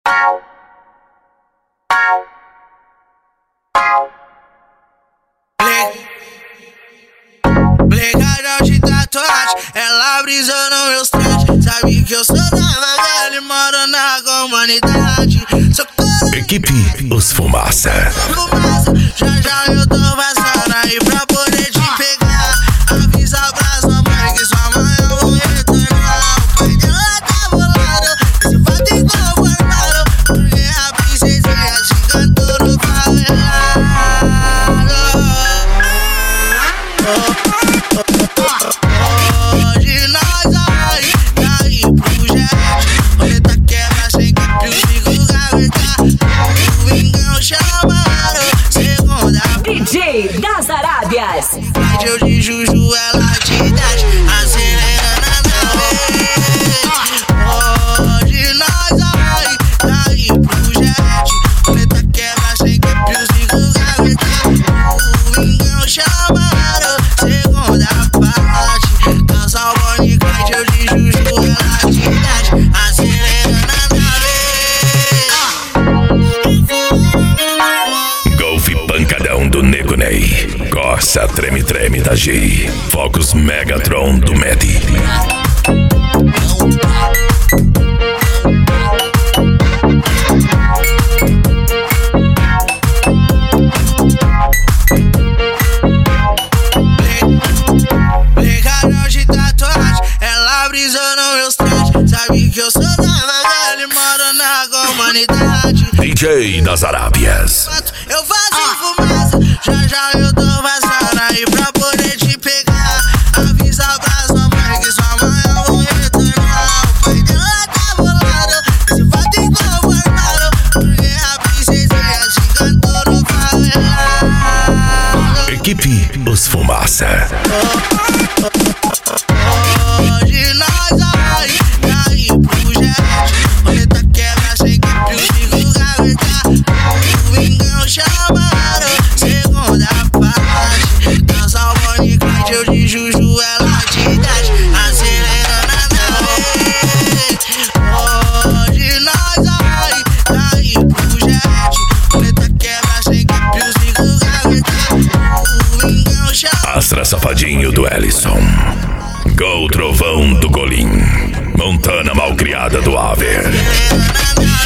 Blecadão de tatuagem, ela brisou no meus trajes. Sabe que eu sou da favela e moro na comunidade. Equipe Os Fumaça. Fumaça, já eu tô passando aí pra poder te pegar. Avisa pra sua mãe que sua mãe eu vou retornar. O pai dela tá bolado, esse fato inconformado, porque a princesinha te cantou no favelado. Hoje nós vai cair pro jet. Roleta quebra sem que os bicos gavetar. O Vingão chamaram segunda DJ das Arábias. Vídeo de Juju, ela te desce, acelerando na vez. Hoje nós vai cair pro jet. Roleta quebra sem que os bicos gavetar. O Vingão chamaram segunda parte. Calça bonita, vídeo de Juju, ela te desce, acelerando na vez. Golfe pancadão do Nego Ney. Corsa treme-treme da G. Focus Megatron do Medi. Blecadão de tatuagem, ela brisou no meus trajes. Sabe que eu sou da favela e moro na comunidade. DJ das Arábias. Eu faço fumaça, já eu tô passando aí pra poder te pegar. Avisa pra sua mãe que sua mãe eu vou retornar. O pai dela tá bolado, esse fato inconformado, porque a princesinha te cantou no favelado. Equipe Os Fumaça. Hoje nós vai cair pro jet. Roleta quebra sem que os bicos gavetar. O Vingão chamaram segunda parte. Calça bonita, vídeo de Juju, ela te desce, acelerando na vez. Hoje nós vai cair pro jet. Roleta quebra sem que os bicos gavetar. O Vingão chamaram. Astra Safadinho do Ellison. Gol Trovão do Golim. Montana Malcriada do Aver. Acelerando na